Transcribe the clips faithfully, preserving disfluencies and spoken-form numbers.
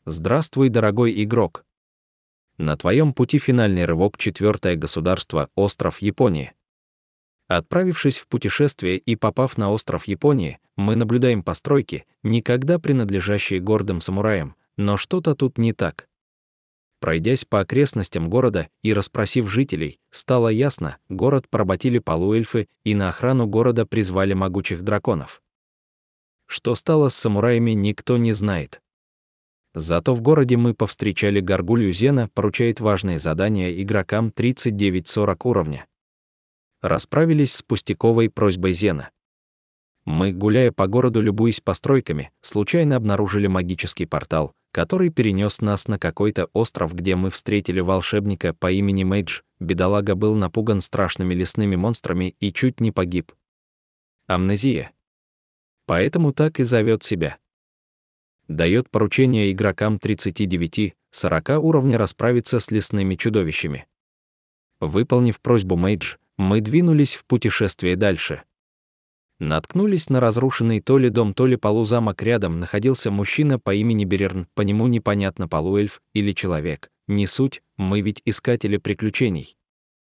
Здравствуй, дорогой игрок. На твоем пути финальный рывок, четвертое государство, остров Японии. Отправившись в путешествие и попав на остров Японии, мы наблюдаем постройки, никогда принадлежащие гордым самураям, но что-то тут не так. Пройдясь по окрестностям города и расспросив жителей, стало ясно, город поработили полуэльфы и на охрану города призвали могучих драконов. Что стало с самураями, никто не знает. Зато в городе мы повстречали горгулью Зена, поручает важные задания игрокам тридцать девять сорок уровня. Расправились с пустяковой просьбой Зена. Мы, гуляя по городу, любуясь постройками, случайно обнаружили магический портал, который перенес нас на какой-то остров, где мы встретили волшебника по имени Мэйдж. Бедолага был напуган страшными лесными монстрами и чуть не погиб. Амнезия. Поэтому так и зовет себя. Дает поручение игрокам тридцать девять сорок уровня расправиться с лесными чудовищами. Выполнив просьбу Мэйдж, мы двинулись в путешествие дальше. Наткнулись на разрушенный то ли дом, то ли полузамок. Рядом находился мужчина по имени Берерн, по нему непонятно, полуэльф или человек, не суть, мы ведь искатели приключений.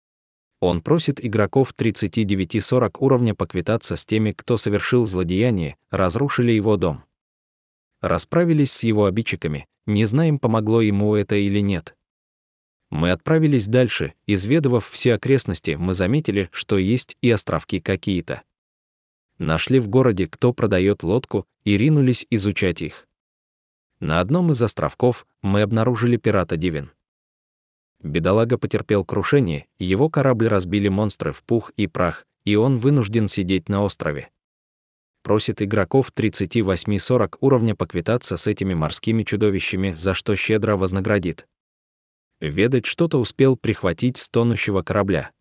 Он просит игроков тридцать девять сорок уровня поквитаться с теми, кто совершил злодеяние, разрушили его дом. Расправились с его обидчиками, не знаем, помогло ему это или нет. Мы отправились дальше, изведывав все окрестности, мы заметили, что есть и островки какие-то. Нашли в городе, кто продает лодку, и ринулись изучать их. На одном из островков мы обнаружили пирата Дивин. Бедолага потерпел крушение, его корабль разбили монстры в пух и прах, и он вынужден сидеть на острове. Просит игроков тридцать восемь сорок уровня поквитаться с этими морскими чудовищами, за что щедро вознаградит. Ведать что-то успел прихватить с тонущего корабля.